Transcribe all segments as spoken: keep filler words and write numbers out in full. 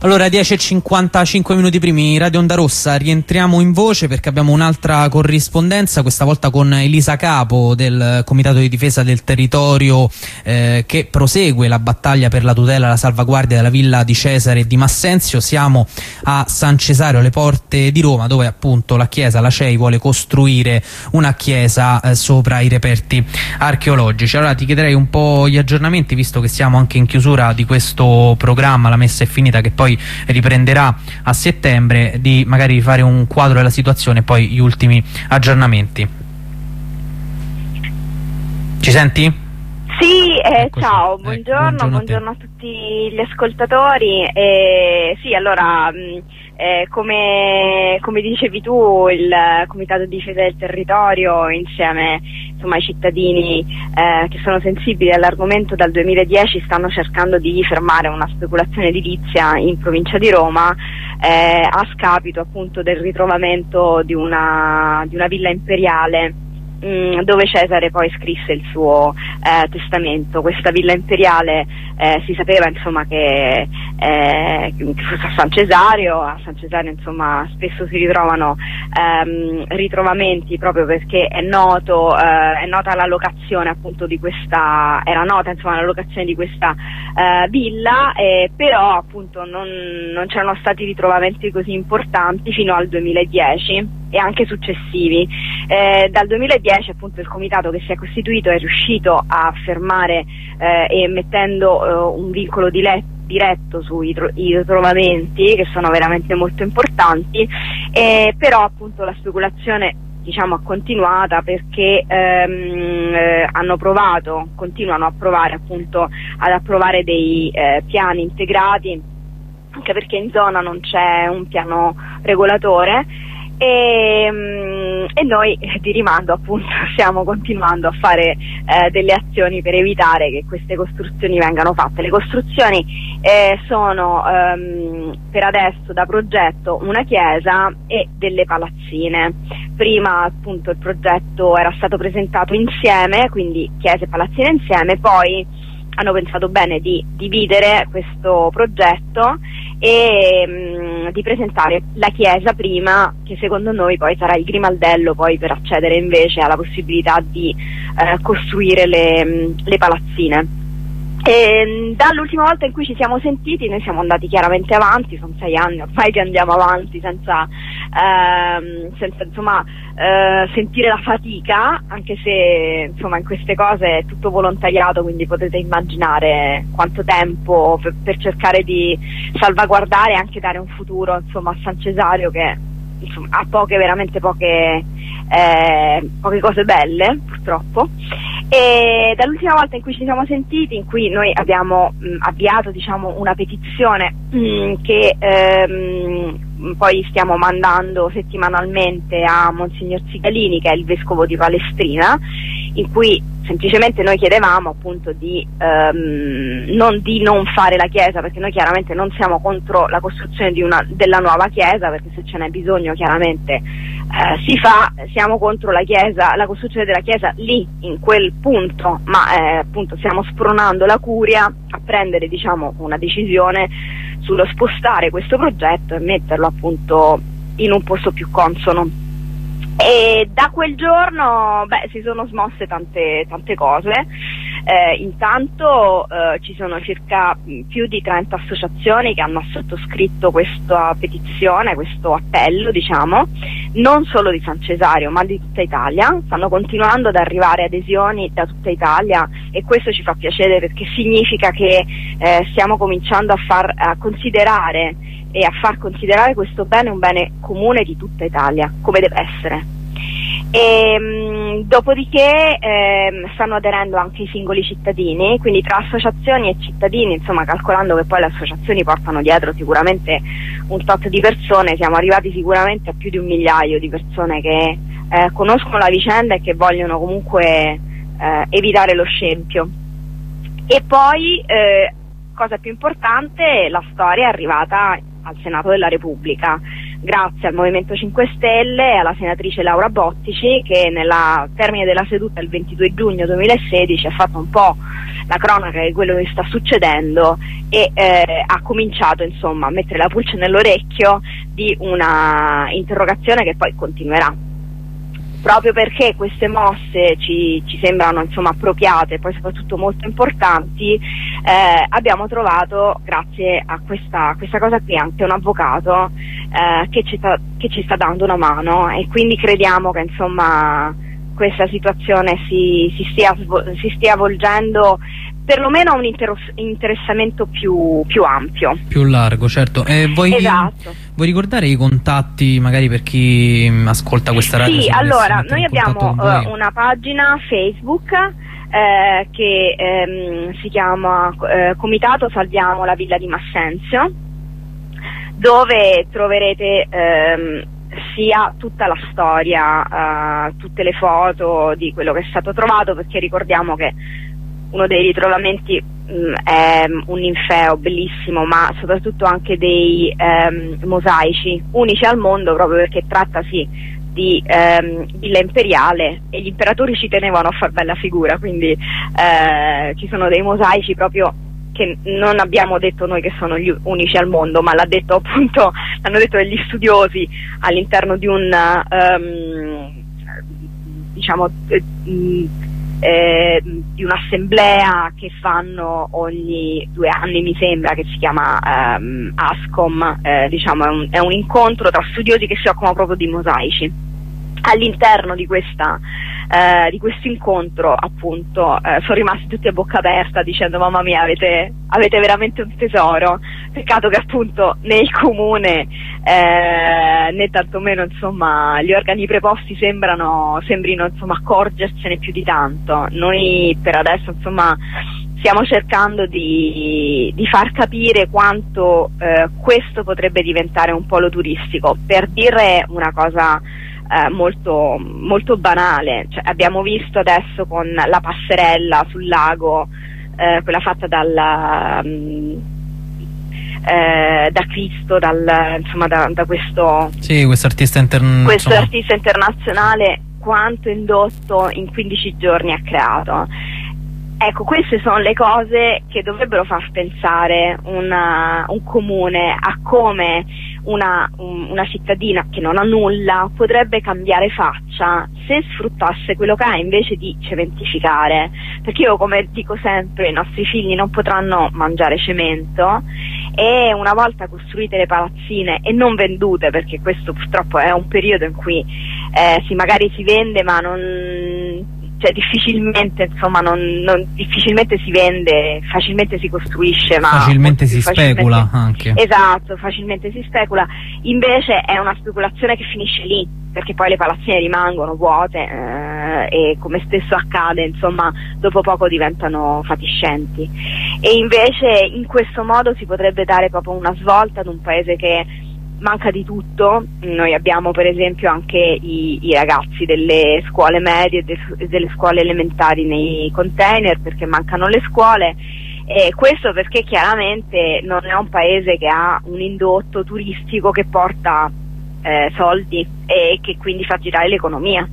Allora, dieci e cinquantacinque minuti primi, Radio Onda Rossa, rientriamo in voce perché abbiamo un'altra corrispondenza, questa volta con Elisa Capo del Comitato di Difesa del Territorio eh, che prosegue la battaglia per la tutela e la salvaguardia della villa di Cesare e di Massenzio. Siamo a San Cesareo, alle porte di Roma, dove appunto la chiesa, la C E I, vuole costruire una chiesa eh, sopra i reperti archeologici. Allora ti chiederei un po' gli aggiornamenti, visto che siamo anche in chiusura di questo programma, la messa è finita, che poi riprenderà a settembre, di magari fare un quadro della situazione e poi gli ultimi aggiornamenti. Ci senti? Sì, eh, ciao, buongiorno, ecco, buongiorno, buongiorno a, a tutti gli ascoltatori. Eh, sì, allora, mh, eh, come, come dicevi tu, il Comitato di Difesa del Territorio, insieme insomma ai cittadini eh, che sono sensibili all'argomento, dal duemiladieci stanno cercando di fermare una speculazione edilizia in provincia di Roma eh, a scapito appunto del ritrovamento di una, di una villa imperiale dove Cesare poi scrisse il suo eh, testamento. Questa villa imperiale eh, si sapeva insomma che, eh, che fosse a San Cesareo. A San Cesareo insomma spesso si ritrovano ehm, ritrovamenti, proprio perché è noto eh, è nota la locazione appunto di questa era nota insomma la locazione di questa eh, villa, eh, però appunto non, non c'erano stati ritrovamenti così importanti fino al duemiladieci e anche successivi. Eh, dal duemiladieci appunto il comitato che si è costituito è riuscito a fermare eh, e mettendo eh, un vincolo di diretto sui ritrovamenti, che sono veramente molto importanti, eh, però appunto la speculazione diciamo ha continuata, perché ehm, eh, hanno provato, continuano a provare appunto ad approvare dei eh, piani integrati, anche perché in zona non c'è un piano regolatore. E, e noi di rimando appunto stiamo continuando a fare eh, delle azioni per evitare che queste costruzioni vengano fatte. Le costruzioni eh, sono ehm, per adesso da progetto una chiesa e delle palazzine. Prima appunto il progetto era stato presentato insieme, quindi chiesa e palazzine insieme, poi hanno pensato bene di dividere questo progetto e mh, di presentare la chiesa prima, che secondo noi poi sarà il grimaldello poi per accedere invece alla possibilità di eh, costruire le, mh, le palazzine. E dall'ultima volta in cui ci siamo sentiti noi siamo andati chiaramente avanti, sono sei anni ormai che andiamo avanti senza, ehm, senza insomma eh, sentire la fatica, anche se insomma in queste cose è tutto volontariato, quindi potete immaginare quanto tempo per, per cercare di salvaguardare e anche dare un futuro insomma a San Cesareo, che insomma ha poche, veramente poche, eh, poche cose belle purtroppo. E dall'ultima volta in cui ci siamo sentiti, in cui noi abbiamo mh, avviato diciamo una petizione mh, che ehm, poi stiamo mandando settimanalmente a Monsignor Zigalini, che è il vescovo di Palestrina, in cui semplicemente noi chiedevamo appunto di ehm, non di non fare la chiesa, perché noi chiaramente non siamo contro la costruzione di una, della nuova chiesa, perché se ce n'è bisogno chiaramente eh, si fa. Siamo contro la chiesa, la costruzione della chiesa lì in quel punto, ma eh, appunto stiamo spronando la curia a prendere diciamo una decisione sullo spostare questo progetto e metterlo appunto in un posto più consono. E da quel giorno beh, si sono smosse tante, tante cose. Eh, intanto eh, ci sono circa più di trenta associazioni che hanno sottoscritto questa petizione, questo appello diciamo, non solo di San Cesareo ma di tutta Italia. Stanno continuando ad arrivare adesioni da tutta Italia e questo ci fa piacere, perché significa che eh, stiamo cominciando a far a considerare e a far considerare questo bene un bene comune di tutta Italia, come deve essere. E, mh, dopodiché ehm, stanno aderendo anche i singoli cittadini, quindi tra associazioni e cittadini, insomma calcolando che poi le associazioni portano dietro sicuramente un tot di persone, siamo arrivati sicuramente a più di un migliaio di persone che eh, conoscono la vicenda e che vogliono comunque eh, evitare lo scempio. E poi eh, cosa più importante, la storia è arrivata al Senato della Repubblica, grazie al Movimento cinque Stelle e alla senatrice Laura Bottici, che nella termine della seduta il ventidue giugno duemilasedici ha fatto un po' la cronaca di quello che sta succedendo e eh, ha cominciato insomma a mettere la pulce nell'orecchio di una interrogazione che poi continuerà. Proprio perché queste mosse ci, ci sembrano insomma appropriate e poi soprattutto molto importanti, eh, abbiamo trovato, grazie a questa, questa cosa qui, anche un avvocato eh, che, ci sta, che ci sta dando una mano, e quindi crediamo che insomma questa situazione si, si, stia, si stia volgendo perlomeno a un interessamento più, più ampio. Più largo, certo. Eh, vuoi, esatto. Vuoi ricordare i contatti magari per chi ascolta questa radio? Sì, allora, noi abbiamo uh, una pagina Facebook eh, che ehm, si chiama eh, Comitato Salviamo la Villa di Massenzio, dove troverete ehm, sia tutta la storia, uh, tutte le foto di quello che è stato trovato, perché ricordiamo che uno dei ritrovamenti mh, è un ninfeo bellissimo, ma soprattutto anche dei ehm, mosaici unici al mondo, proprio perché trattasi di ehm, villa imperiale e gli imperatori ci tenevano a far bella figura, quindi eh, ci sono dei mosaici proprio che non abbiamo detto noi che sono gli unici al mondo, ma l'ha detto appunto, l'hanno detto degli studiosi all'interno di un um, diciamo eh, eh, di un'assemblea che fanno ogni due anni, mi sembra, che si chiama um, ASCOM, eh, diciamo è un, è un incontro tra studiosi che si occupano proprio di mosaici. All'interno di questa eh, di questo incontro appunto eh, sono rimasti tutti a bocca aperta dicendo: mamma mia, avete, avete veramente un tesoro. Peccato che appunto né il comune eh, né tantomeno insomma gli organi preposti sembrano sembrino insomma accorgersene più di tanto. Noi per adesso insomma stiamo cercando di, di far capire quanto eh, questo potrebbe diventare un polo turistico. Per dire una cosa Eh, molto, molto banale, cioè, abbiamo visto adesso con la passerella sul lago, eh, quella fatta dal, um, eh, da Cristo, dal, insomma da, da questo sì, questo artista intern- questo artista internazionale, quanto indotto in quindici giorni ha creato. Ecco, queste sono le cose che dovrebbero far pensare una, un comune a come una, un, una cittadina che non ha nulla potrebbe cambiare faccia se sfruttasse quello che ha invece di cementificare. Perché io, come dico sempre, i nostri figli non potranno mangiare cemento, e una volta costruite le palazzine e non vendute, perché questo purtroppo è un periodo in cui eh, sì, magari si vende ma non... cioè difficilmente insomma non, non difficilmente si vende, facilmente si costruisce, ma facilmente si facilmente, specula anche. Esatto, facilmente si specula. Invece è una speculazione che finisce lì, perché poi le palazzine rimangono vuote eh, e, come spesso accade, insomma dopo poco diventano fatiscenti. E invece in questo modo si potrebbe dare proprio una svolta ad un paese che manca di tutto. Noi abbiamo per esempio anche i, i ragazzi delle scuole medie e de, delle scuole elementari nei container, perché mancano le scuole, e questo perché chiaramente non è un paese che ha un indotto turistico che porta eh, soldi e che quindi fa girare l'economia.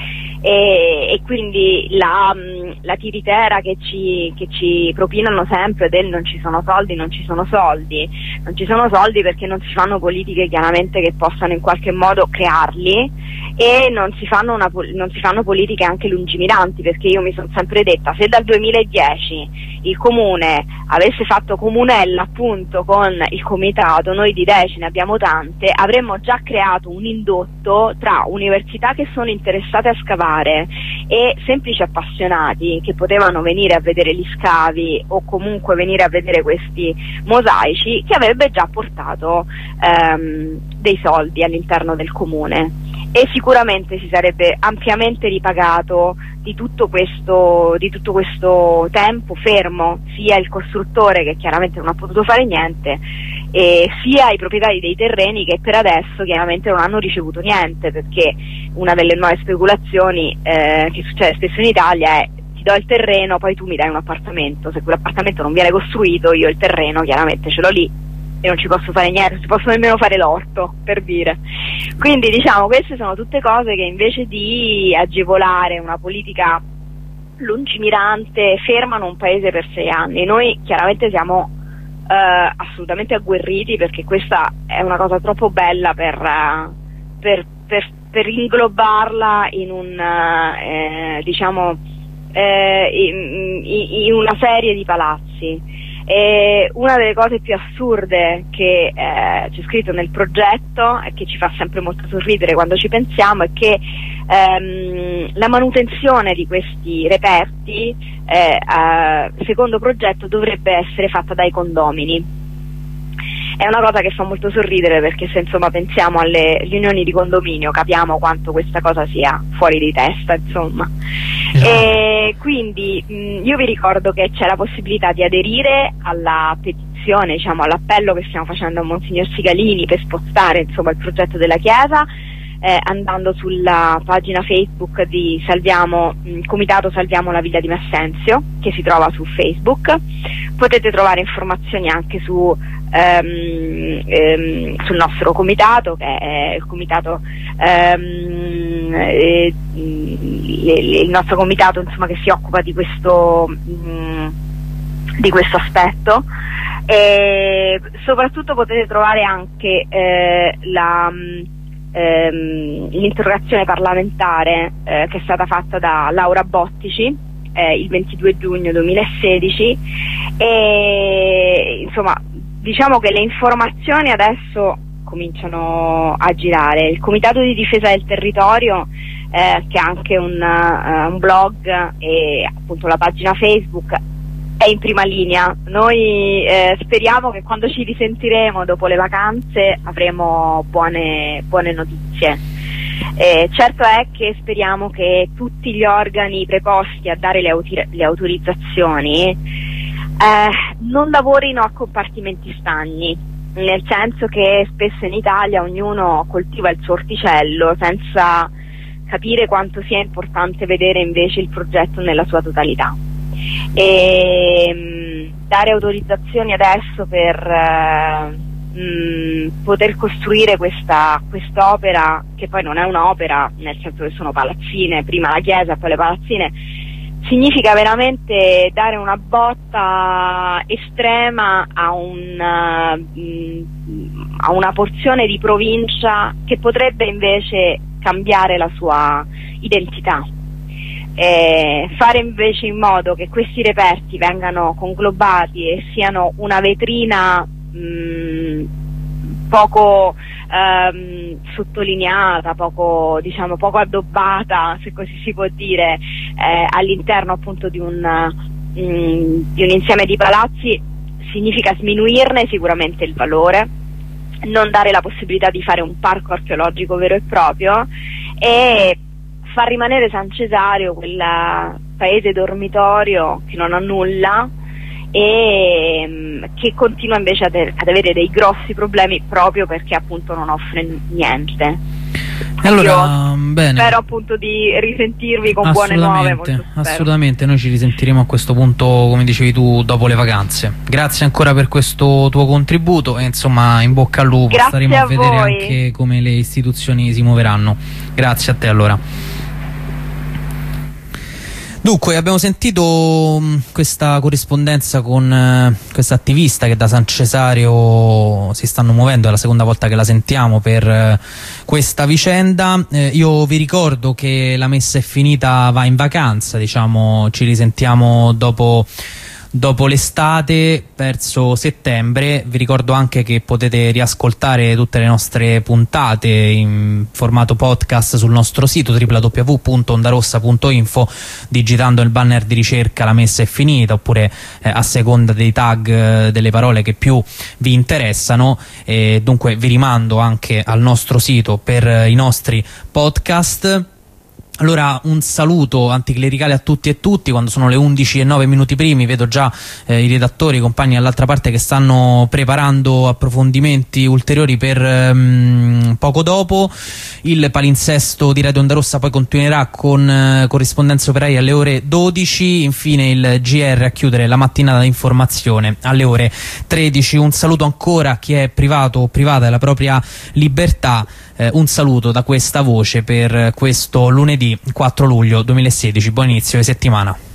E, e quindi la, la tiritera che ci, che ci propinano sempre del non ci sono soldi, non ci sono soldi, non ci sono soldi perché non si fanno politiche chiaramente che possano in qualche modo crearli, e non si fanno, una, non si fanno politiche anche lungimiranti, perché io mi sono sempre detta: se dal duemiladieci il comune avesse fatto comunella appunto con il comitato, noi di idee ce ne abbiamo tante, avremmo già creato un indotto tra università che sono interessate a scavare e semplici appassionati che potevano venire a vedere gli scavi o comunque venire a vedere questi mosaici, che avrebbe già portato ehm, dei soldi all'interno del comune, e sicuramente si sarebbe ampiamente ripagato di tutto questo, di tutto questo tempo fermo, sia il costruttore, che chiaramente non ha potuto fare niente, e sia i proprietari dei terreni, che per adesso chiaramente non hanno ricevuto niente, perché una delle nuove speculazioni eh, che succede spesso in Italia è: ti do il terreno, poi tu mi dai un appartamento. Se quell'appartamento non viene costruito, io il terreno chiaramente ce l'ho lì e non ci posso fare niente, non ci posso nemmeno fare l'orto, per dire. Quindi diciamo, queste sono tutte cose che invece di agevolare una politica lungimirante fermano un paese per sei anni. Noi chiaramente siamo uh, assolutamente agguerriti, perché questa è una cosa troppo bella per, uh, per, per, per inglobarla in un uh, eh, diciamo eh, in, in una serie di palazzi. E una delle cose più assurde che eh, c'è scritto nel progetto, e che ci fa sempre molto sorridere quando ci pensiamo, è che ehm, la manutenzione di questi reperti eh, eh, secondo progetto dovrebbe essere fatta dai condomini. È una cosa che fa molto sorridere, perché se insomma pensiamo alle riunioni di condominio capiamo quanto questa cosa sia fuori di testa, insomma. E quindi mh, io vi ricordo che c'è la possibilità di aderire alla petizione, diciamo all'appello che stiamo facendo a Monsignor Sigalini per spostare insomma il progetto della chiesa, eh, andando sulla pagina Facebook di Salviamo, mh, Comitato Salviamo la Villa di Messenzio, che si trova su Facebook. Potete trovare informazioni anche su ehm, ehm, sul nostro comitato, che è il comitato ehm, eh, il nostro comitato insomma che si occupa di questo mh, di questo aspetto. E soprattutto potete trovare anche eh, la ehm, l'interrogazione parlamentare eh, che è stata fatta da Laura Bottici eh, il ventidue giugno duemilasedici, e insomma diciamo che le informazioni adesso cominciano a girare. Il Comitato di Difesa del Territorio, eh, che ha anche un, uh, un blog e appunto la pagina Facebook, è in prima linea. Noi eh, speriamo che quando ci risentiremo dopo le vacanze avremo buone, buone notizie. Eh, certo è che speriamo che tutti gli organi preposti a dare le, autor- le autorizzazioni eh, non lavorino a compartimenti stagni, nel senso che spesso in Italia ognuno coltiva il suo orticello senza capire quanto sia importante vedere invece il progetto nella sua totalità. E mh, dare autorizzazioni adesso per eh, mh, poter costruire questa quest'opera, che poi non è un'opera, nel senso che sono palazzine, prima la chiesa poi le palazzine, significa veramente dare una botta estrema a, un, uh, a una porzione di provincia che potrebbe invece cambiare la sua identità. Eh, fare invece in modo che questi reperti vengano conglobati e siano una vetrina mh, poco ehm, sottolineata, poco, diciamo, poco addobbata, se così si può dire, eh, all'interno appunto di un, mh, di un insieme di palazzi, significa sminuirne sicuramente il valore, non dare la possibilità di fare un parco archeologico vero e proprio, e far rimanere San Cesario quel paese dormitorio che non ha nulla e mh, che continua invece ad, ad avere dei grossi problemi proprio perché appunto non offre niente. Allora, bene. Spero appunto di risentirvi con buone nuove. Molto assolutamente, noi ci risentiremo a questo punto, come dicevi tu, dopo le vacanze. Grazie ancora per questo tuo contributo e insomma in bocca al lupo. Grazie staremo a, a vedere voi. Anche come le istituzioni si muoveranno. Grazie a te allora. Dunque, abbiamo sentito mh, questa corrispondenza con eh, questa attivista che da San Cesario si stanno muovendo, è la seconda volta che la sentiamo per eh, questa vicenda. Eh, io vi ricordo che la messa è finita, va in vacanza, diciamo, ci risentiamo dopo dopo l'estate, verso settembre. Vi ricordo anche che potete riascoltare tutte le nostre puntate in formato podcast sul nostro sito w w w punto ondarossa punto info, digitando il banner di ricerca La messa è finita, oppure eh, a seconda dei tag eh, delle parole che più vi interessano. E dunque vi rimando anche al nostro sito per eh, i nostri podcast. Allora, un saluto anticlericale a tutti e tutti. Quando sono le undici e nove minuti primi vedo già eh, i redattori, i compagni dall'altra parte che stanno preparando approfondimenti ulteriori per ehm, poco dopo. Il palinsesto di Radio Onda Rossa poi continuerà con eh, corrispondenza operaia alle ore dodici, infine il G R a chiudere la mattinata di informazione alle ore tredici. Un saluto ancora a chi è privato o privata della propria libertà. Eh, un saluto da questa voce per questo lunedì quattro luglio duemilasedici. Buon inizio di settimana.